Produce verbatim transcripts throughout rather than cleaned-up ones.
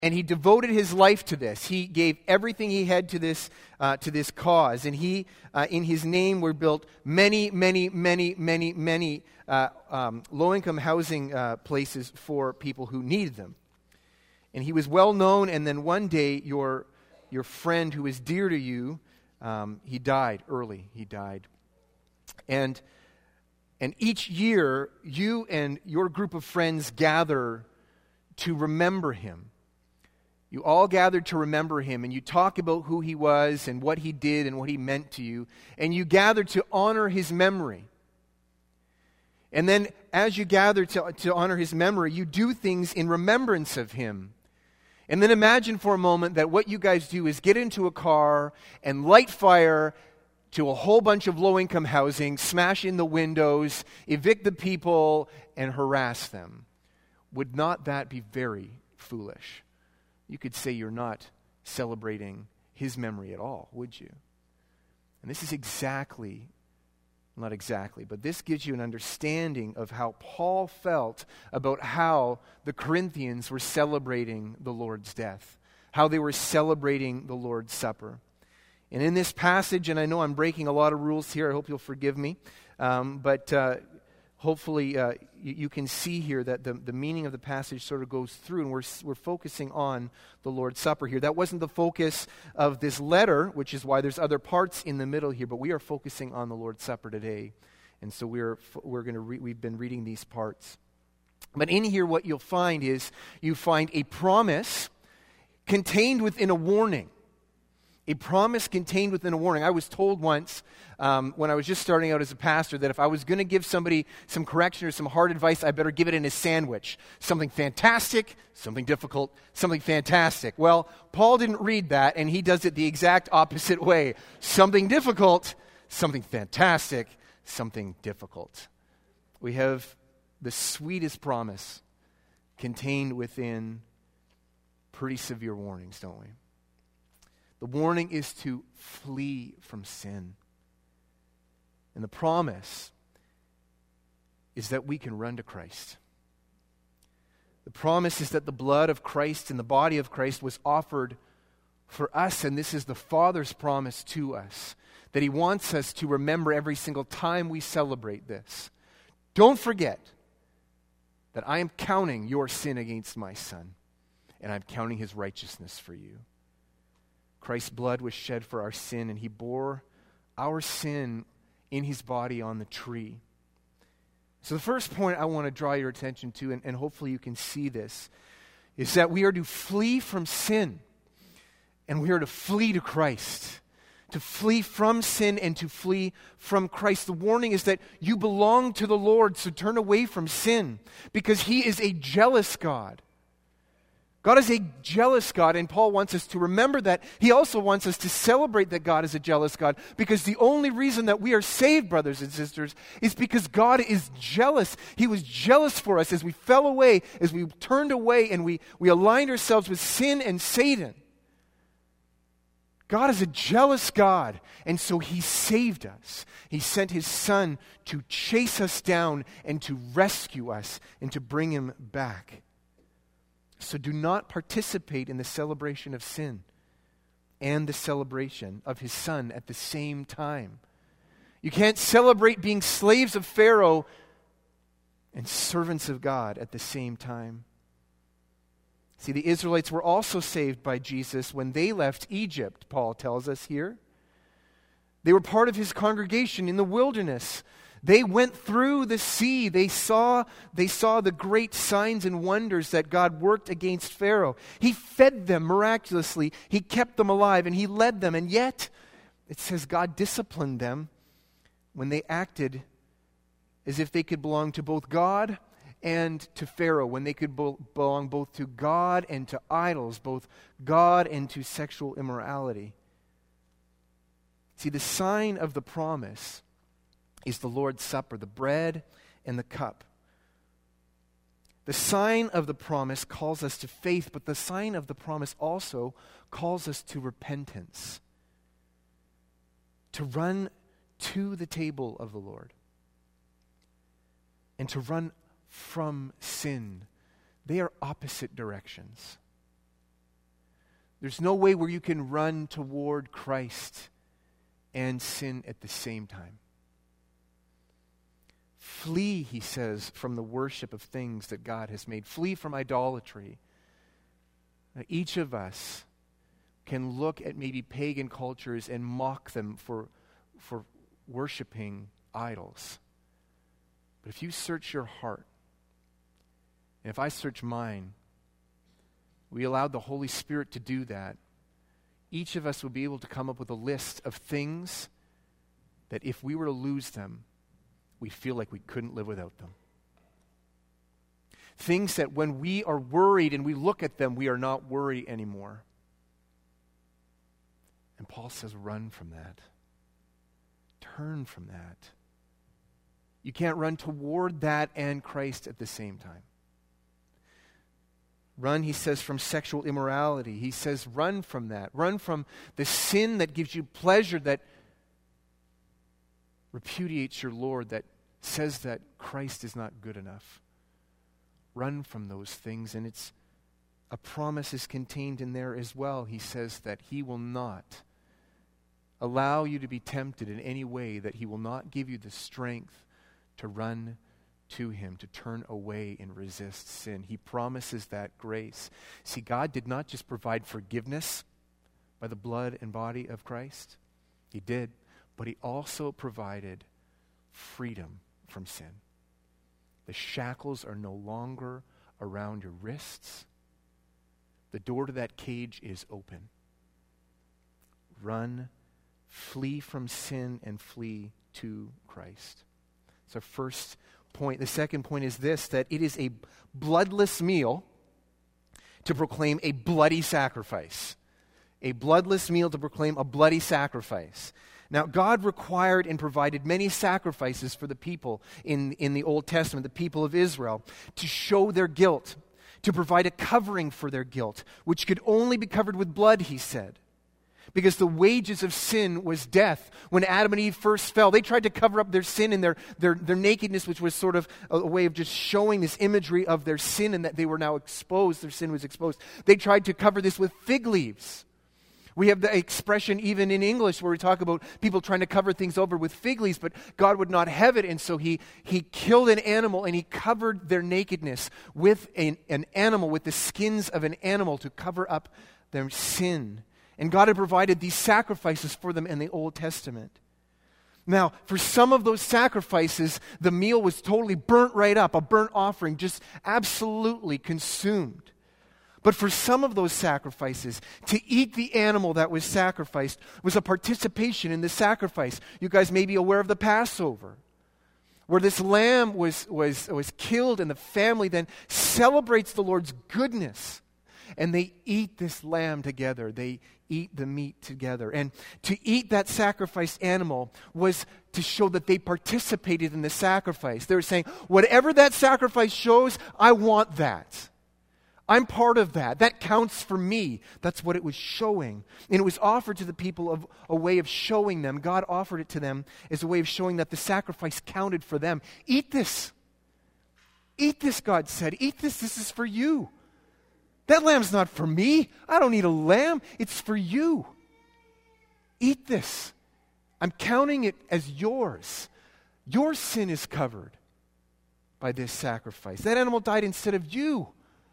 And he devoted his life to this. He gave everything he had to this uh, to this cause. And he, uh, in his name, were built many, many, many, many, many uh, um, low-income housing uh, places for people who needed them. And he was well known. And then one day, your your friend who is dear to you, um, he died early. He died. And and each year, you and your group of friends gather to remember him. You all gathered to remember him, and you talk about who he was and what he did and what he meant to you, and you gathered to honor his memory. And then as you gather to, to honor his memory, you do things in remembrance of him. And then imagine for a moment that what you guys do is get into a car and light fire to a whole bunch of low-income housing, smash in the windows, evict the people, and harass them. Would not that be very foolish? You could say you're not celebrating his memory at all, would you? And this is exactly, not exactly, but this gives you an understanding of how Paul felt about how the Corinthians were celebrating the Lord's death, how they were celebrating the Lord's Supper. And in this passage, and I know I'm breaking a lot of rules here, I hope you'll forgive me, um, but uh, hopefully uh, you, you can see here that the, the meaning of the passage sort of goes through, and we're, we're focusing on the Lord's Supper here. That wasn't the focus of this letter, which is why there's other parts in the middle here, but we are focusing on the Lord's Supper today. And so we're we're going to re- we've been reading these parts. But in here what you'll find is you find a promise contained within a warning. A promise contained within a warning. I was told once um, when I was just starting out as a pastor that if I was going to give somebody some correction or some hard advice, I better give it in a sandwich. Something fantastic, something difficult, something fantastic. Well, Paul didn't read that, and he does it the exact opposite way. Something difficult, something fantastic, something difficult. We have the sweetest promise contained within pretty severe warnings, don't we? The warning is to flee from sin. And the promise is that we can run to Christ. The promise is that the blood of Christ and the body of Christ was offered for us, and this is the Father's promise to us, that He wants us to remember every single time we celebrate this. Don't forget that I am counting your sin against my Son, and I'm counting His righteousness for you. Christ's blood was shed for our sin, and He bore our sin in His body on the tree. So the first point I want to draw your attention to, and, and hopefully you can see this, is that we are to flee from sin, and we are to flee to Christ. To flee from sin and to flee from Christ. The warning is that you belong to the Lord, so turn away from sin, because He is a jealous God. God is a jealous God, and Paul wants us to remember that. He also wants us to celebrate that God is a jealous God, because the only reason that we are saved, brothers and sisters, is because God is jealous. He was jealous for us as we fell away, as we turned away, and we, we aligned ourselves with sin and Satan. God is a jealous God, and so He saved us. He sent His Son to chase us down and to rescue us and to bring Him back. So do not participate in the celebration of sin and the celebration of His Son at the same time. You can't celebrate being slaves of Pharaoh and servants of God at the same time. See, the Israelites were also saved by Jesus when they left Egypt, Paul tells us here. They were part of His congregation in the wilderness. They went through the sea. They saw, they saw the great signs and wonders that God worked against Pharaoh. He fed them miraculously. He kept them alive, and He led them. And yet, it says God disciplined them when they acted as if they could belong to both God and to Pharaoh, when they could bo- belong both to God and to idols, both God and to sexual immorality. See, the sign of the promise is the Lord's Supper, the bread and the cup. The sign of the promise calls us to faith, but the sign of the promise also calls us to repentance, to run to the table of the Lord, and to run from sin. They are opposite directions. There's no way where you can run toward Christ and sin at the same time. Flee, he says, from the worship of things that God has made. Flee from idolatry. Now, each of us can look at maybe pagan cultures and mock them for, for worshiping idols. But if you search your heart, and if I search mine, we allowed the Holy Spirit to do that, each of us will be able to come up with a list of things that if we were to lose them, we feel like we couldn't live without them. Things that when we are worried and we look at them, we are not worried anymore. And Paul says, run from that. Turn from that. You can't run toward that and Christ at the same time. Run, he says, from sexual immorality. He says, run from that. Run from the sin that gives you pleasure, that repudiates your Lord, that says that Christ is not good enough. Run from those things, and it's a promise is contained in there as well. He says that he will not allow you to be tempted in any way, that he will not give you the strength to run to him, to turn away and resist sin. He promises that grace. See, God did not just provide forgiveness by the blood and body of Christ. He did, but he also provided freedom from sin. The shackles are no longer around your wrists. The door to that cage is open. Run, flee from sin, and flee to Christ. It's our first point. The second point is this, that it is a bloodless meal to proclaim a bloody sacrifice. A bloodless meal to proclaim a bloody sacrifice. Now, God required and provided many sacrifices for the people in, in the Old Testament, the people of Israel, to show their guilt, to provide a covering for their guilt, which could only be covered with blood, he said. Because the wages of sin was death. When Adam and Eve first fell, they tried to cover up their sin and their, their, their nakedness, which was sort of a, a way of just showing this imagery of their sin and that they were now exposed, their sin was exposed. They tried to cover this with fig leaves. We have the expression even in English where we talk about people trying to cover things over with fig leaves, but God would not have it, and so he, he killed an animal and he covered their nakedness with an, an animal, with the skins of an animal to cover up their sin. And God had provided these sacrifices for them in the Old Testament. Now, for some of those sacrifices, the meal was totally burnt right up, a burnt offering, just absolutely consumed. But for some of those sacrifices, to eat the animal that was sacrificed was a participation in the sacrifice. You guys may be aware of the Passover, where this lamb was, was, was killed and the family then celebrates the Lord's goodness. And they eat this lamb together. They eat the meat together. And to eat that sacrificed animal was to show that they participated in the sacrifice. They were saying, whatever that sacrifice shows, I want that. I'm part of that. That counts for me. That's what it was showing. And it was offered to the people of a way of showing them. God offered it to them as a way of showing that the sacrifice counted for them. Eat this. Eat this, God said. Eat this. This is for you. That lamb's not for me. I don't need a lamb. It's for you. Eat this. I'm counting it as yours. Your sin is covered by this sacrifice. That animal died instead of you.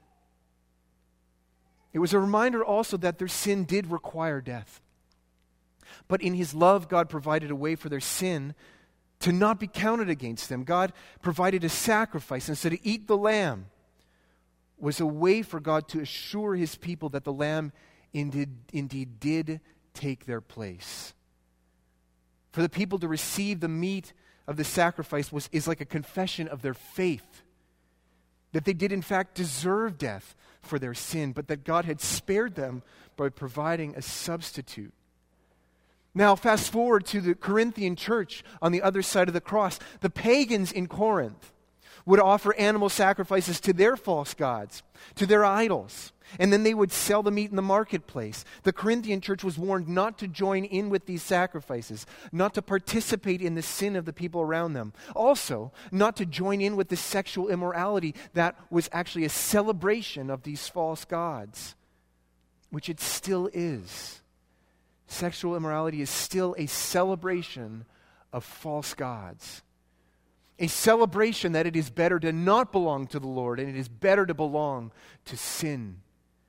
It was a reminder also that their sin did require death. But in his love, God provided a way for their sin to not be counted against them. God provided a sacrifice. And so to eat the lamb was a way for God to assure his people that the lamb indeed, indeed did take their place. For the people to receive the meat of the sacrifice was is like a confession of their faith, that they did in fact deserve death for their sin, but that God had spared them by providing a substitute. Now, fast forward to the Corinthian church on the other side of the cross. The pagans in Corinth would offer animal sacrifices to their false gods, to their idols, and then they would sell the meat in the marketplace. The Corinthian church was warned not to join in with these sacrifices, not to participate in the sin of the people around them. Also, not to join in with the sexual immorality that was actually a celebration of these false gods. which it still is. Sexual immorality is still a celebration of false gods. A celebration that it is better to not belong to the Lord and it is better to belong to sin.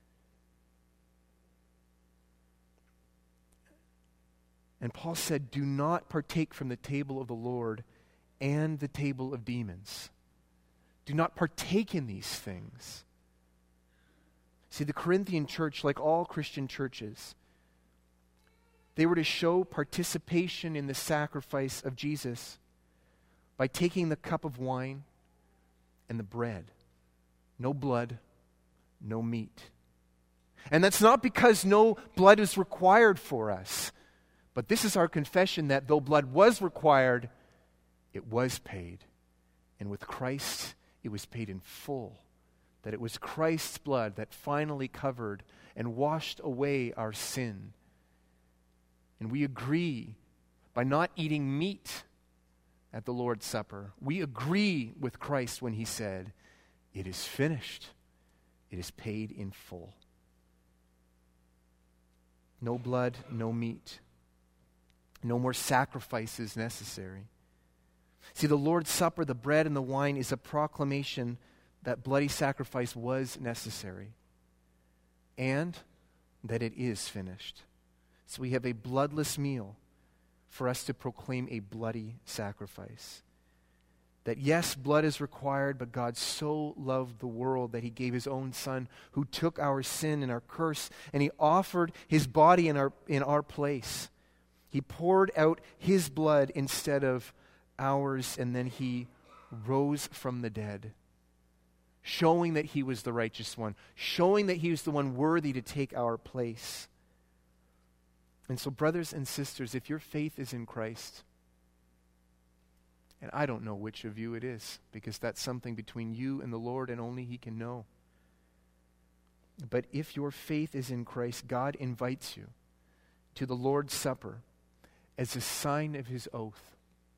And Paul said, do not partake from the table of the Lord and the table of demons. Do not partake in these things. See, the Corinthian church, like all Christian churches, they were to show participation in the sacrifice of Jesus by taking the cup of wine and the bread. No blood, no meat. And that's not because no blood is required for us, but this is our confession that though blood was required, it was paid. And with Christ, it was paid in full. That it was Christ's blood that finally covered and washed away our sin. And we agree by not eating meat at the Lord's Supper. We agree with Christ when he said, it is finished. It is paid in full. No blood, no meat. No more sacrifices necessary. See, the Lord's Supper, the bread and the wine, is a proclamation that bloody sacrifice was necessary and that it is finished. So we have a bloodless meal for us to proclaim a bloody sacrifice. That yes, blood is required, but God so loved the world that he gave his own Son who took our sin and our curse, and he offered his body in our, in our place. He poured out his blood instead of ours, and then he rose from the dead, showing that he was the righteous one, showing that he was the one worthy to take our place. And so, brothers and sisters, if your faith is in Christ, and I don't know which of you it is, because that's something between you and the Lord and only he can know. But if your faith is in Christ, God invites you to the Lord's Supper as a sign of his oath.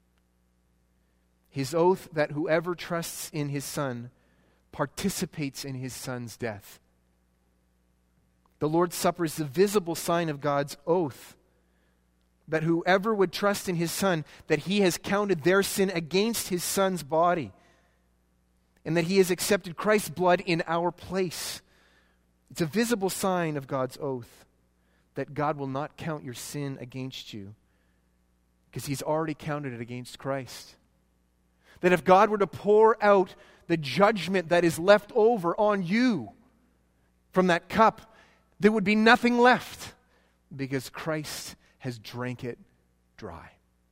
His oath that whoever trusts in his Son participates in his Son's death. The Lord's Supper is the visible sign of God's oath that whoever would trust in his Son, that he has counted their sin against his Son's body, and that he has accepted Christ's blood in our place. It's a visible sign of God's oath that God will not count your sin against you because he's already counted it against Christ. That if God were to pour out the judgment that is left over on you from that cup, there would be nothing left because Christ has drank it dry.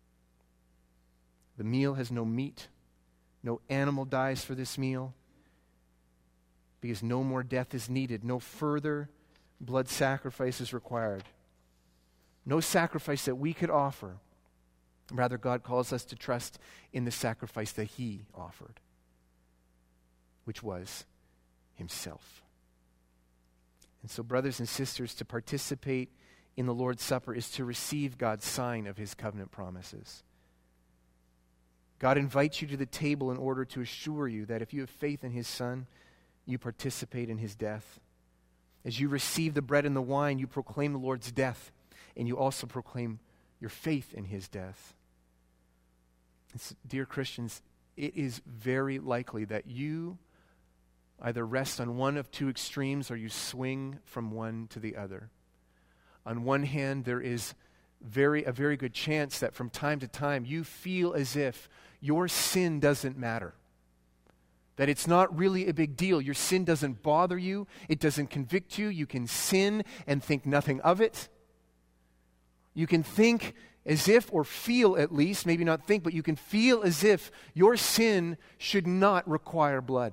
The meal has no meat. No animal dies for this meal because no more death is needed. No further blood sacrifice is required. No sacrifice that we could offer. Rather, God calls us to trust in the sacrifice that he offered, which was himself. And so, brothers and sisters, to participate in the Lord's Supper is to receive God's sign of his covenant promises. God invites you to the table in order to assure you that if you have faith in his Son, you participate in his death. As you receive the bread and the wine, you proclaim the Lord's death, and you also proclaim your faith in his death. It's, dear Christians, it is very likely that you either rest on one of two extremes or you swing from one to the other. On one hand, there is very a very good chance that from time to time you feel as if your sin doesn't matter. That it's not really a big deal. Your sin doesn't bother you. It doesn't convict you. You can sin and think nothing of it. You can think as if, or feel at least, maybe not think, but you can feel as if your sin should not require blood.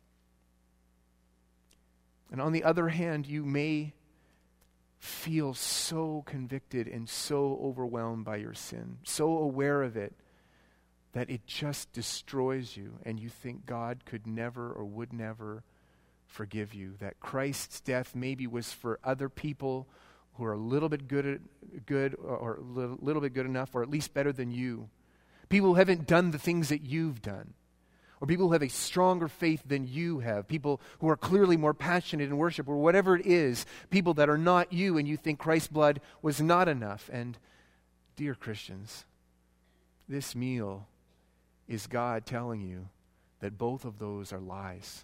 And on the other hand, you may feel so convicted and so overwhelmed by your sin, so aware of it, that it just destroys you, and you think God could never or would never forgive you. That Christ's death maybe was for other people who are a little bit good, good or a little, little bit good enough, or at least better than you. People who haven't done the things that you've done. or people who have a stronger faith than you have, people who are clearly more passionate in worship, or whatever it is, people that are not you and you think Christ's blood was not enough. And dear Christians, this meal is God telling you that both of those are lies.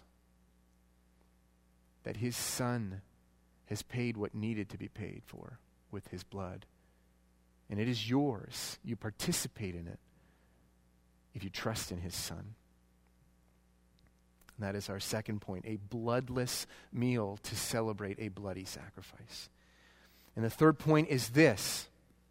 That his Son has paid what needed to be paid for with his blood. And it is yours. You participate in it if you trust in his Son. And that is our second point, a bloodless meal to celebrate a bloody sacrifice. And the third point is this,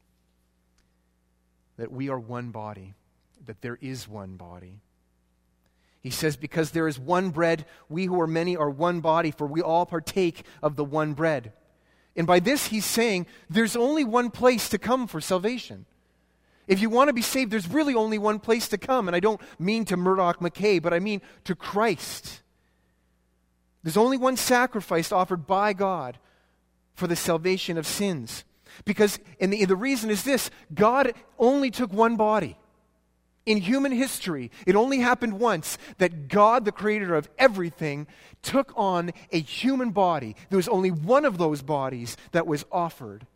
that we are one body, that there is one body. He says, because there is one bread, we who are many are one body, for we all partake of the one bread. And by this he's saying, there's only one place to come for salvation. If you want to be saved, there's really only one place to come. And I don't mean to Murdoch McKay, but I mean to Christ. There's only one sacrifice offered by God for the salvation of sins. Because, and the, the reason is this, God only took one body. In human history, it only happened once that God, the creator of everything, took on a human body. There was only one of those bodies that was offered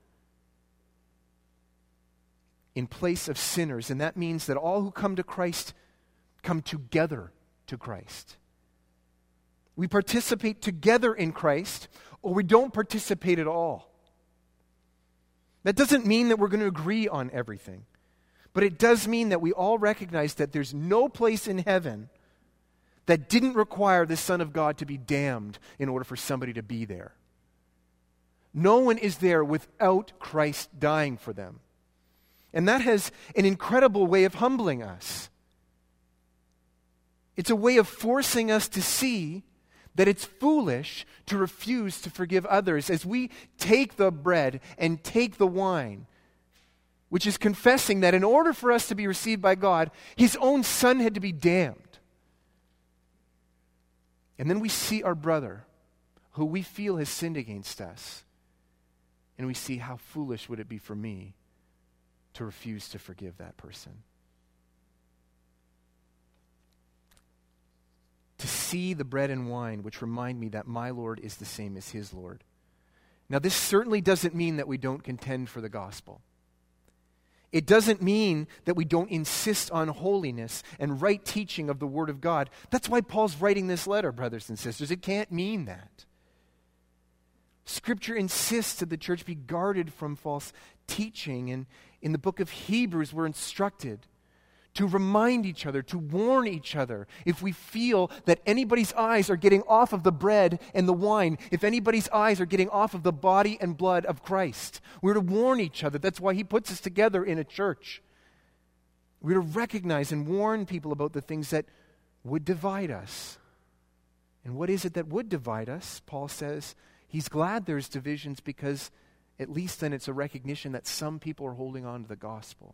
in place of sinners. And that means that all who come to Christ come together to Christ. We participate together in Christ, or we don't participate at all. That doesn't mean that we're going to agree on everything. But it does mean that we all recognize that there's no place in heaven that didn't require the Son of God to be damned in order for somebody to be there. No one is there without Christ dying for them. And that has an incredible way of humbling us. It's a way of forcing us to see that it's foolish to refuse to forgive others. As we take the bread and take the wine, which is confessing that in order for us to be received by God, his own Son had to be damned. And then we see our brother, who we feel has sinned against us, and we see how foolish would it be for me to refuse to forgive that person. To see the bread and wine, which remind me that my Lord is the same as his Lord. Now, this certainly doesn't mean that we don't contend for the gospel. It doesn't mean that we don't insist on holiness and right teaching of the Word of God. That's why Paul's writing this letter, brothers and sisters. It can't mean that. Scripture insists that the church be guarded from false teaching. And in the book of Hebrews, we're instructed to remind each other, to warn each other, if we feel that anybody's eyes are getting off of the bread and the wine, if anybody's eyes are getting off of the body and blood of Christ. We're to warn each other. That's why he puts us together in a church. We're to recognize and warn people about the things that would divide us. And what is it that would divide us? Paul says he's glad there's divisions because at least then it's a recognition that some people are holding on to the gospel.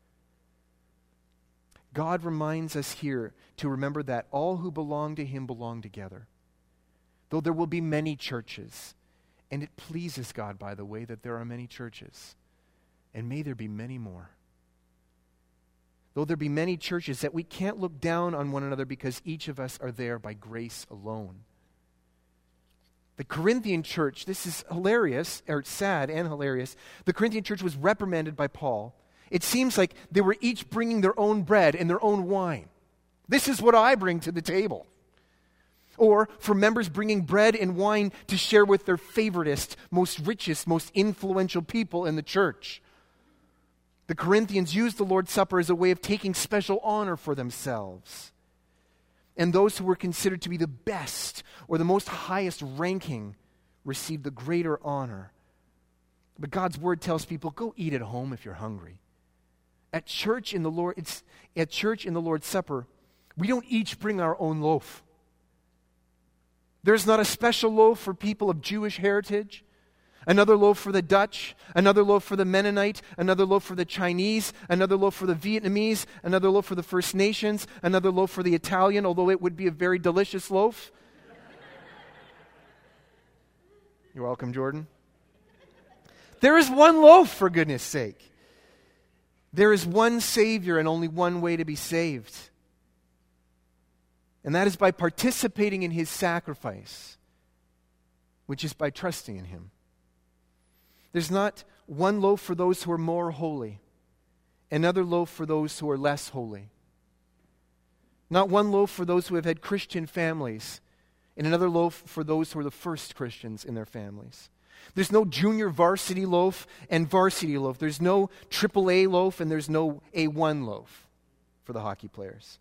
God reminds us here to remember that all who belong to him belong together. Though there will be many churches, and it pleases God, by the way, that there are many churches, and may there be many more. Though there be many churches, that we can't look down on one another because each of us are there by grace alone. The Corinthian church, this is hilarious, or sad and hilarious. The Corinthian church was reprimanded by Paul. It seems like they were each bringing their own bread and their own wine. This is what I bring to the table. Or for members bringing bread and wine to share with their favoritist, most richest, most influential people in the church. The Corinthians used the Lord's Supper as a way of taking special honor for themselves. And those who were considered to be the best or the most highest ranking received the greater honor. But God's word tells people, go eat at home if you're hungry. At church in the Lord, it's at church in the Lord's Supper, we don't each bring our own loaf. There's not a special loaf for people of Jewish heritage, another loaf for the Dutch, another loaf for the Mennonite, another loaf for the Chinese, another loaf for the Vietnamese, another loaf for the First Nations, another loaf for the Italian, although it would be a very delicious loaf. You're welcome, Jordan. There is one loaf, for goodness sake. There is one Savior and only one way to be saved. And that is by participating in his sacrifice, which is by trusting in him. There's not one loaf for those who are more holy, another loaf for those who are less holy. Not one loaf for those who have had Christian families, and another loaf for those who are the first Christians in their families. There's no junior varsity loaf and varsity loaf. There's no triple A loaf and there's no A one loaf for the hockey players.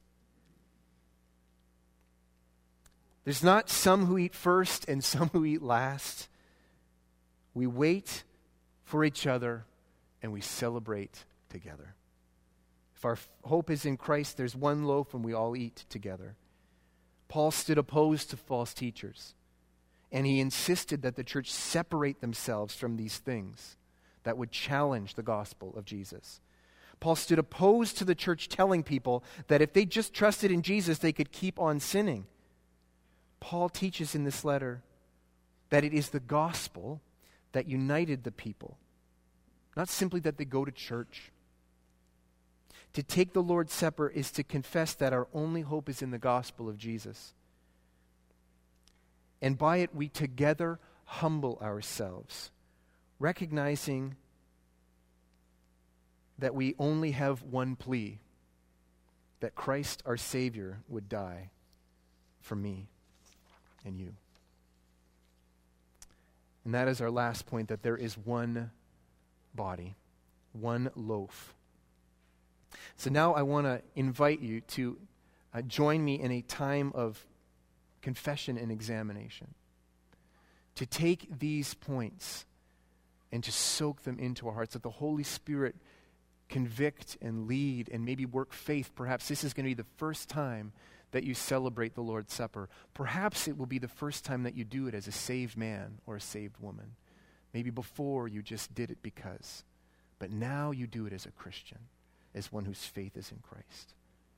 There's not some who eat first and some who eat last. We wait for each other and we celebrate together. If our hope is in Christ, there's one loaf and we all eat together. Paul stood opposed to false teachers, and he insisted that the church separate themselves from these things that would challenge the gospel of Jesus. Paul stood opposed to the church telling people that if they just trusted in Jesus, they could keep on sinning. Paul teaches in this letter that it is the gospel that united the people, not simply that they go to church. To take the Lord's Supper is to confess that our only hope is in the gospel of Jesus. And by it we together humble ourselves, recognizing that we only have one plea, that Christ our Savior would die for me and you. And that is our last point, that there is one body, one loaf. So now I want to invite you to uh, join me in a time of confession and examination, to take these points and to soak them into our hearts, that the Holy Spirit convict and lead and maybe work faith. Perhaps this is going to be the first time that you celebrate the Lord's Supper. Perhaps it will be the first time that you do it as a saved man or a saved woman. Maybe before you just did it because, but now you do it as a Christian, as one whose faith is in Christ.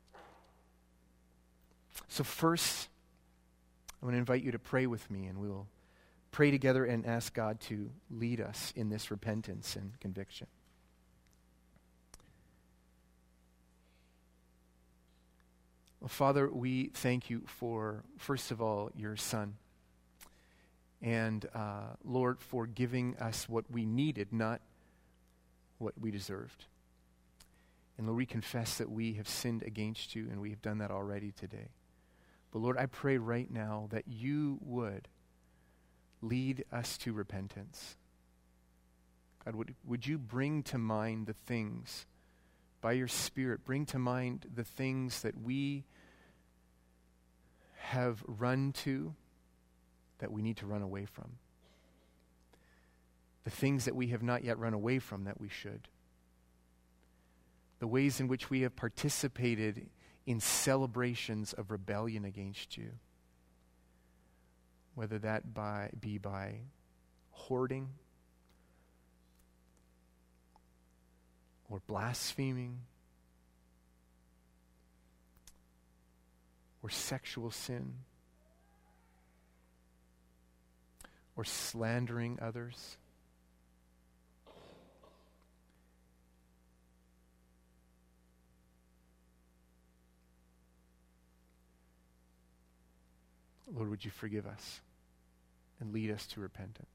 So first, I want to invite you to pray with me, and we will pray together and ask God to lead us in this repentance and conviction. Well, Father, we thank you for, first of all, your Son. And, uh, Lord, for giving us what we needed, not what we deserved. And Lord, we confess that we have sinned against you, and we have done that already today. But Lord, I pray right now that you would lead us to repentance. God, would, would you bring to mind the things, by your Spirit, bring to mind the things that we have run to that we need to run away from. The things that we have not yet run away from that we should. The ways in which we have participated in celebrations of rebellion against you. Whether that by, be by hoarding or blaspheming or sexual sin or slandering others. Lord, would you forgive us and lead us to repentance?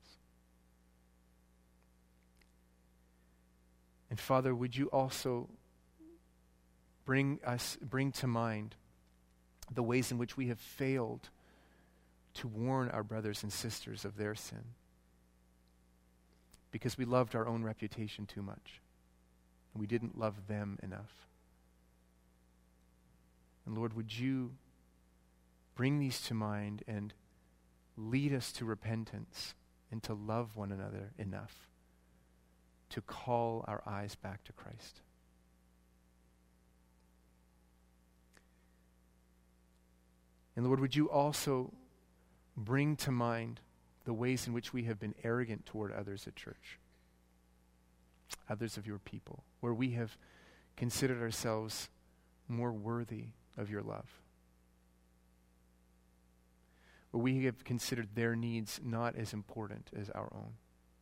And Father, would you also bring us, bring to mind the ways in which we have failed to warn our brothers and sisters of their sin because we loved our own reputation too much and we didn't love them enough. And Lord, would you bring these to mind and lead us to repentance and to love one another enough to call our eyes back to Christ. And Lord, would you also bring to mind the ways in which we have been arrogant toward others at church, others of your people, where we have considered ourselves more worthy of your love, where we have considered their needs not as important as our own,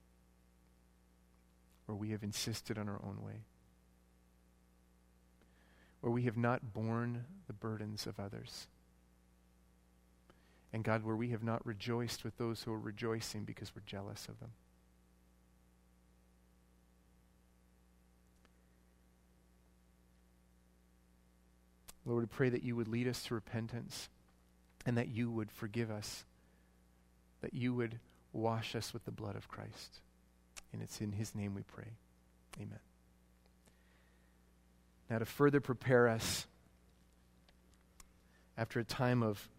where we have insisted on our own way, where we have not borne the burdens of others, And God, where we have not rejoiced with those who are rejoicing because we're jealous of them. Lord, we pray that you would lead us to repentance and that you would forgive us, that you would wash us with the blood of Christ. And it's in his name we pray. Amen. Now, to further prepare us after a time of